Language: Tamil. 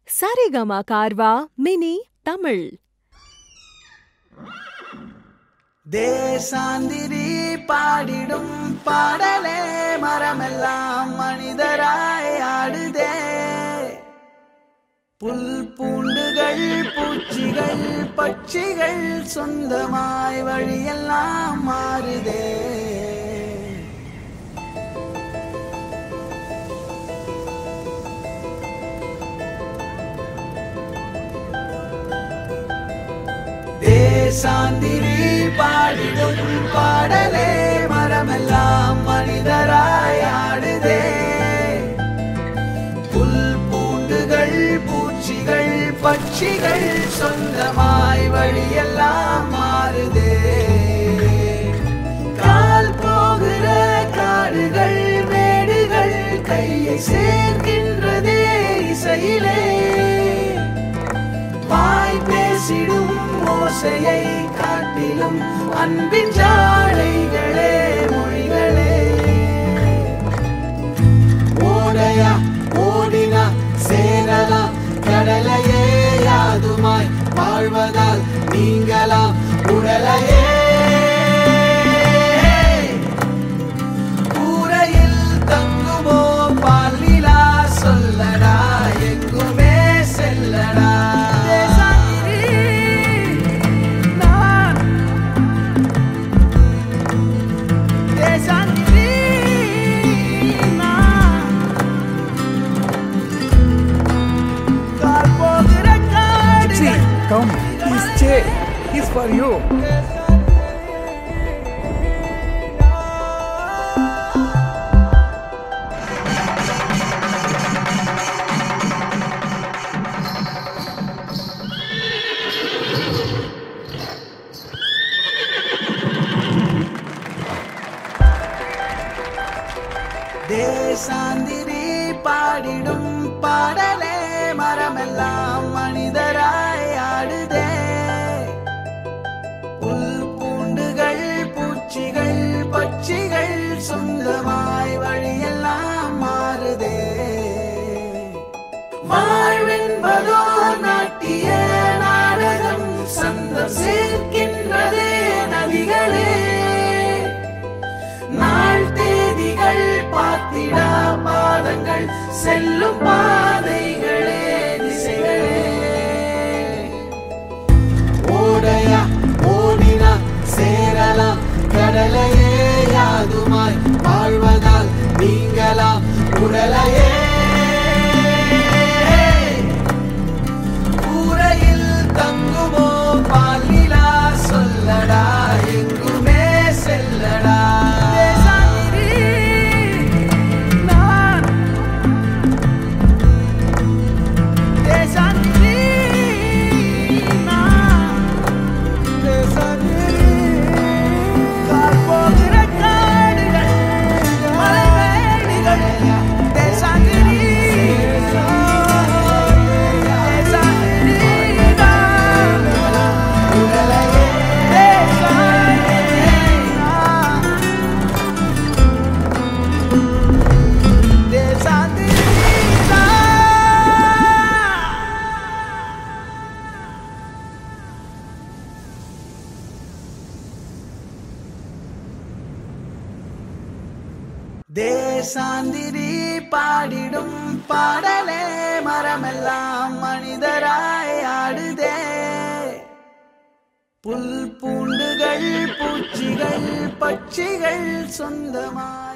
சரிகமா கார்வா மினி தமிழ். தேசாந்திரி பாடிடும் பாடலே மரமெல்லாம் மனிதராய் ஆடுதே. புல் பூண்டுகள் பூச்சிகள் பட்சிகள் சொந்தமாய் வழியெல்லாம் மாறுதே. தேசாந்திரி பாடிடும் பாடலே மரமெல்லாம் மனிதராய் ஆடுதே. புல் பூண்டுகள் பூச்சிகள் பட்சிகள் சொந்தமாய் வழியெல்லாம் மாறுதே. கால் போகிற காடுகள் மேடுகள் கையை சேர்க்கின்றதே இசையிலே. வாய் பேசிடும் ஓசையை காட்டிலும் அன்பின் ஜாடைகளே மொழிகளே. ஓடையா ஓடினா சேரலா கடலையே யாதுமாய் வாழ்வதால் நீங்களாம் உடலையே. கூரையில் தங்குமோ பாலிலா சொல்லடா எங்குமே செல்லடா. Come, he's Jay. He's for you. தேசாந்திரி பாடிடும் பாடலே மரமெல்லாம் மனிதராய் ஆடுதே. புல் பூண்டுகள் பூச்சிகள் பட்சிகள் சொந்தமாய் வழியெல்லாம் மாறுதே. வாழ்வென்பதோ நாட்டிய நாடகம் சந்தம் சேர்க்கின்றதே நதிகளே. நாள் தேதிகள் பார்த்திடா பாதங்கள் செல்லும் பாதைகளே திசைகளே. ஓடையா ஓடினா சேரலாம் கடலையே யாதுமாய் வாழ்வதால் நீங்களாம் உடலையே. கூரையில் தங்குமோ பாலிலா சொல்லடா எங்குமே செல்லடா. தேசாந்திரி பாடிடும் பாடலே மரமெல்லாம் மனிதராய் ஆடுதே. புல் பூண்டுகள் பூச்சிகள் பட்சிகள் சொந்தமாய்